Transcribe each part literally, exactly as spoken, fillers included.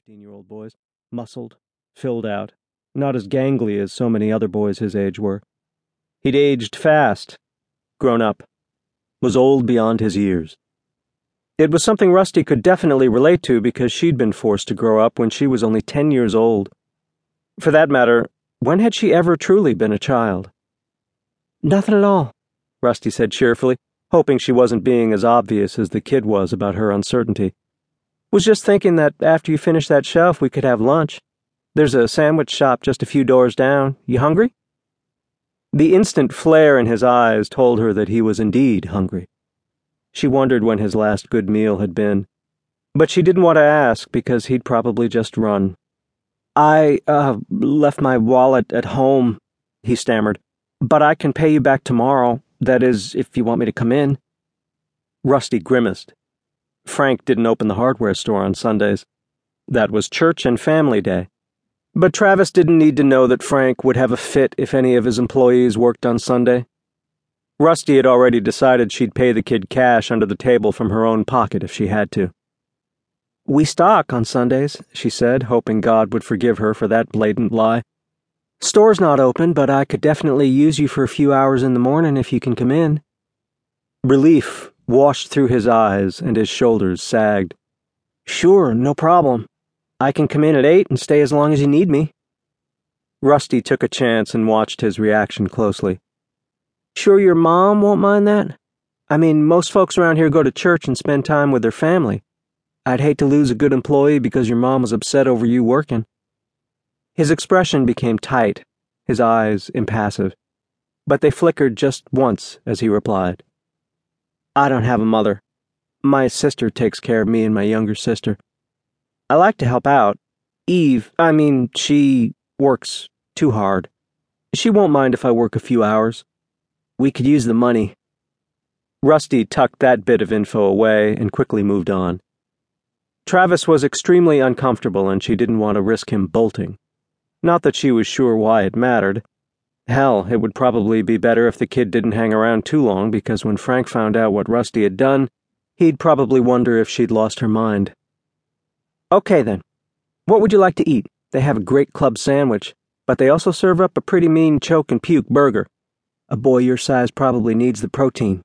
fifteen-year-old boys, muscled, filled out, not as gangly as so many other boys his age were. He'd aged fast, grown up, was old beyond his years. It was something Rusty could definitely relate to because she'd been forced to grow up when she was only ten years old. For that matter, when had she ever truly been a child? "Nothing at all," Rusty said cheerfully, hoping she wasn't being as obvious as the kid was about her uncertainty. "Was just thinking that after you finish that shelf we could have lunch. There's a sandwich shop just a few doors down. You hungry?" The instant flare in his eyes told her that he was indeed hungry. She wondered when his last good meal had been, but she didn't want to ask because he'd probably just run. I, uh, left my wallet at home," he stammered, "but I can pay you back tomorrow, that is, if you want me to come in." Rusty grimaced. Frank didn't open the hardware store on Sundays. That was church and family day. But Travis didn't need to know that Frank would have a fit if any of his employees worked on Sunday. Rusty had already decided she'd pay the kid cash under the table from her own pocket if she had to. "We stock on Sundays," she said, hoping God would forgive her for that blatant lie. "Store's not open, but I could definitely use you for a few hours in the morning if you can come in." Relief washed through his eyes and his shoulders sagged. "Sure, no problem. I can come in at eight and stay as long as you need me." Rusty took a chance and watched his reaction closely. "Sure your mom won't mind that? I mean, most folks around here go to church and spend time with their family. I'd hate to lose a good employee because your mom was upset over you working." His expression became tight, his eyes impassive, but they flickered just once as he replied. "I don't have a mother. My sister takes care of me and my younger sister. I like to help out. Eve, I mean, she works too hard. She won't mind if I work a few hours. We could use the money." Rusty tucked that bit of info away and quickly moved on. Travis was extremely uncomfortable and she didn't want to risk him bolting. Not that she was sure why it mattered. Hell, it would probably be better if the kid didn't hang around too long because when Frank found out what Rusty had done, he'd probably wonder if she'd lost her mind. "Okay then. What would you like to eat? They have a great club sandwich, but they also serve up a pretty mean choke and puke burger. A boy your size probably needs the protein."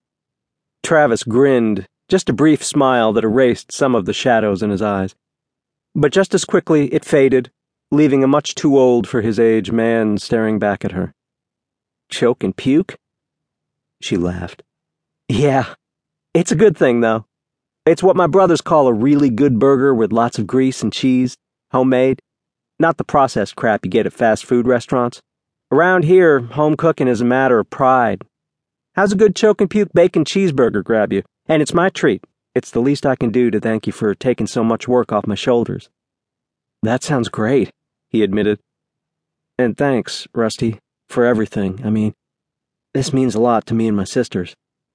Travis grinned, just a brief smile that erased some of the shadows in his eyes. But just as quickly it faded, leaving a much too old for his age man staring back at her. "Choke and puke?" She laughed. "Yeah, it's a good thing, though. It's what my brothers call a really good burger with lots of grease and cheese, homemade. Not the processed crap you get at fast food restaurants. Around here, home cooking is a matter of pride. How's a good choke and puke bacon cheeseburger grab you? And it's my treat. It's the least I can do to thank you for taking so much work off my shoulders." "That sounds great," he admitted. "And thanks, Rusty, for everything. I mean, this means a lot to me and my sisters."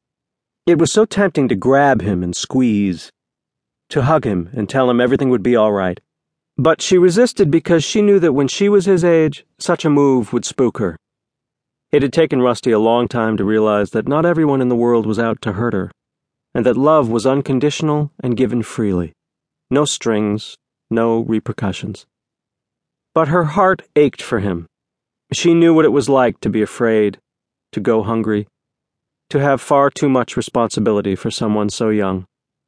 It was so tempting to grab him and squeeze, to hug him and tell him everything would be all right. But she resisted because she knew that when she was his age, such a move would spook her. It had taken Rusty a long time to realize that not everyone in the world was out to hurt her, and that love was unconditional and given freely. No strings, no repercussions. But her heart ached for him. She knew what it was like to be afraid, to go hungry, to have far too much responsibility for someone so young.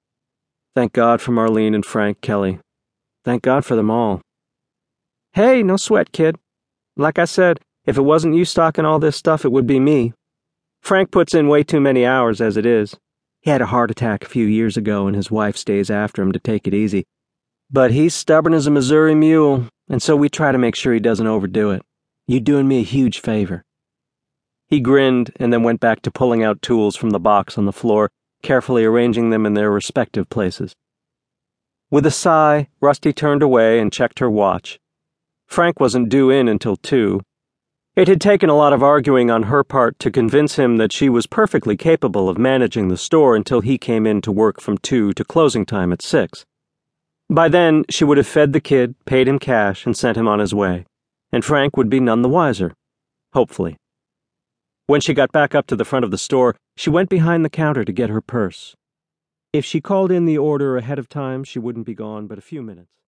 Thank God for Marlene and Frank Kelly. Thank God for them all. "Hey, no sweat, kid. Like I said, if it wasn't you stocking all this stuff, it would be me. Frank puts in way too many hours as it is. He had a heart attack a few years ago and his wife stays after him to take it easy. But he's stubborn as a Missouri mule, and so we try to make sure he doesn't overdo it. You're doing me a huge favor." He grinned and then went back to pulling out tools from the box on the floor, carefully arranging them in their respective places. With a sigh, Rusty turned away and checked her watch. Frank wasn't due in until two. It had taken a lot of arguing on her part to convince him that she was perfectly capable of managing the store until he came in to work from two to closing time at six. By then, she would have fed the kid, paid him cash, and sent him on his way, and Frank would be none the wiser. Hopefully. When she got back up to the front of the store, she went behind the counter to get her purse. If she called in the order ahead of time, she wouldn't be gone but a few minutes.